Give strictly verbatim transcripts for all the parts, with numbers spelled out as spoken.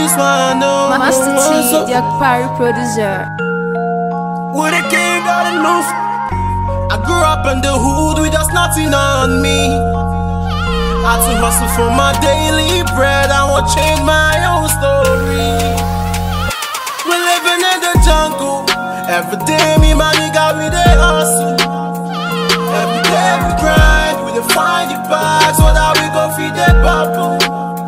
just wanna know. Master T, the Akpari producer. With a king got a loose. I grew up in the hood with just nothing on me. Had to hustle for my daily bread. I won't change my own story. We're living in the jungle. Every day me my nigga we dey hustle. Every day we grind. We dey find the bag so that we go feed the people.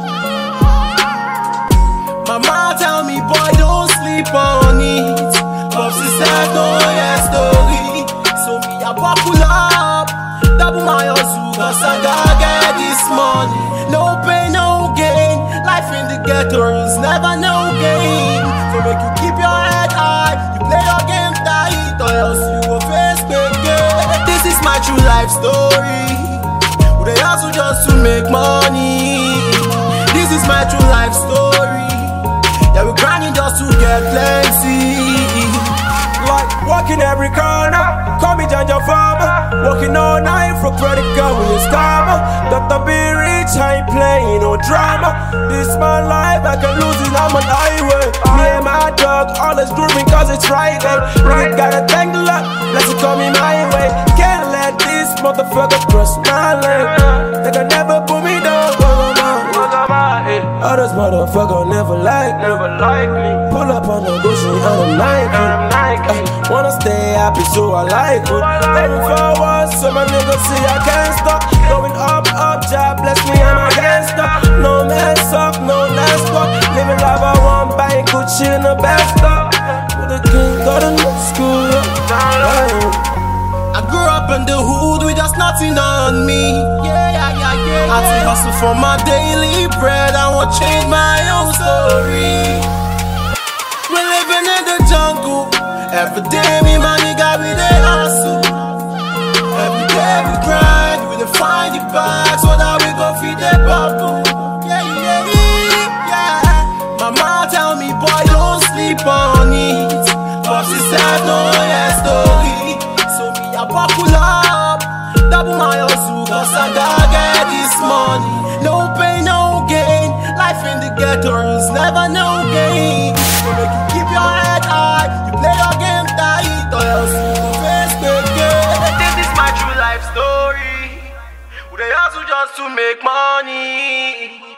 Mama tell me boy don't sleep on it. Popsy said no yes story. So me I buckle up, double my hustle, cause I gotta get this money. No pain, no gain. Life in the ghetto is never no gain. So make you keep your head high. You play your game tight, or else you will face big game. This is my true life story. They hustle just to make money. This is my true life story. Yeah, we grinding just to get plenty. Like walking every corner, call me Janja Farmer. Working all night for credit card with a scammer. Doctor be rich, I ain't playing no drama. This my life, I can lose it, I'm on highway. Me and my dog, always grooving cause it's Friday. Nigga gotta thank the luck, blessing coming my way. Can't let this motherfucker cross my lane. They can never put me down, others motherfucker never like me. Never like me. Pull up on the Gucci and I'm Nike. Uh, wanna stay happy, so I like it. Going forward, so my niggas see I can't stop. Going up, up, job bless me, I'm a gangster. No mess up, no less fuck. Living life I want, buying Gucci in the best stuff. With the king, got a new school. I grew up in the hood with just nothing on me. Yeah, yeah, yeah, yeah. Had to hustle for my daily bread. I won't change my own story. We're living in the jungle. Every day me my nigga we dey hustle. Every day we grind. We dey find the bag so that we go feed the people. Yeah, yeah, yeah. Mama tell me boy don't sleep on it. Popsy said no yes story. I buckle up, double my hustle, cause I gotta get this money. No pain, no gain. Life in the ghetto is never no gain. So make you keep your head high. You play your game tight, or else you will face the game. This is my true life story. They hustle just to make money.